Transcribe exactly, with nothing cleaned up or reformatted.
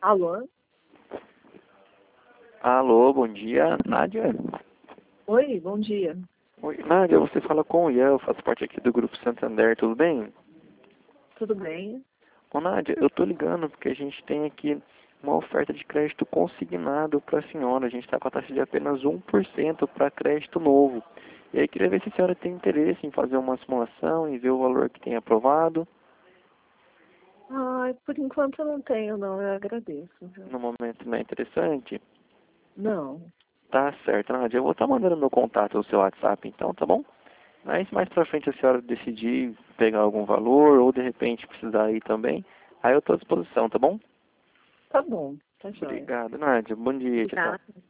Alô? Alô, bom dia, Nádia. Oi, bom dia. Oi, Nádia, você fala com o Ian, eu faço parte aqui do Grupo Santander, tudo bem? Tudo bem? Ô Nádia, eu tô ligando porque a gente tem aqui uma oferta de crédito consignado para a senhora. A gente está com a taxa de apenas um por cento para crédito novo. E aí queria ver se a senhora tem interesse em fazer uma simulação e ver o valor que tem aprovado. Ai, por enquanto eu não tenho, não. Eu agradeço. Viu? No momento não é interessante? Não. Tá certo, Nádia. Eu vou estar mandando meu contato no seu WhatsApp então, tá bom? Mas mais pra frente a senhora decidir pegar algum valor ou de repente precisar ir também, aí eu estou à disposição, tá bom? Tá bom, tá joia. Obrigado, Nádia. Bom dia, tchau, tchau. Obrigada.